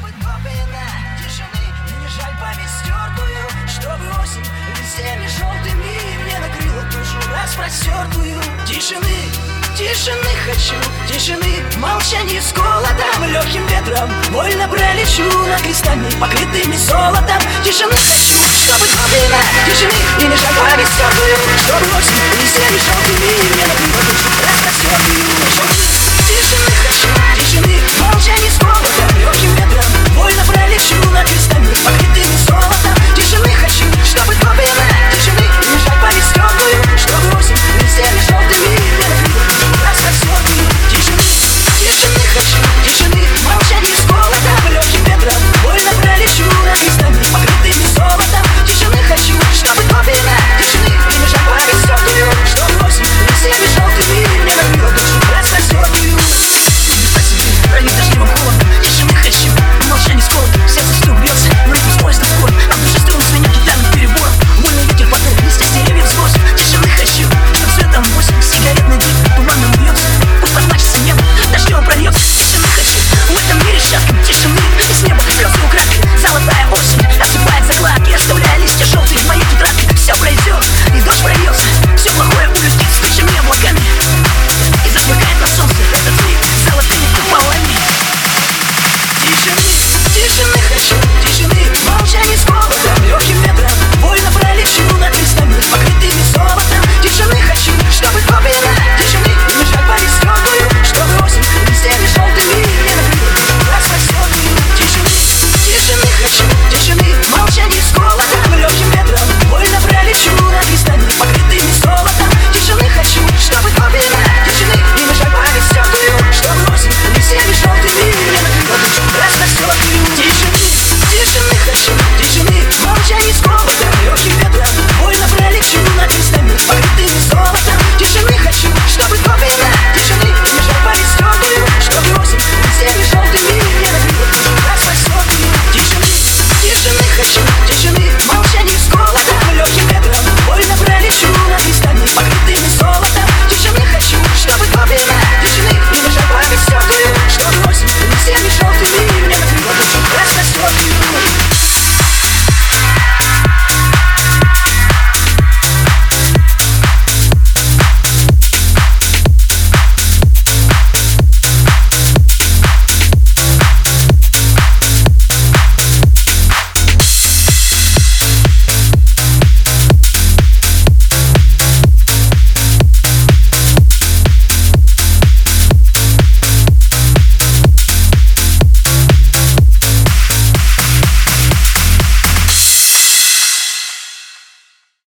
чтобы топина тишины, мне не жаль память стертую, чтобы осень листьями желтыми мне накрыла душу распростертую. Тишины, тишины хочу, тишины, молчание с голодом, легким ветром вольно пролечу над крестами, покрытыми золотом. Тишины хочу, чтобы топина тишины, мне не жаль память стертую, чтобы осень листьями желтыми мне накрыла душу распростертую. Тишины хочу, тишины, молчание с голодом, легким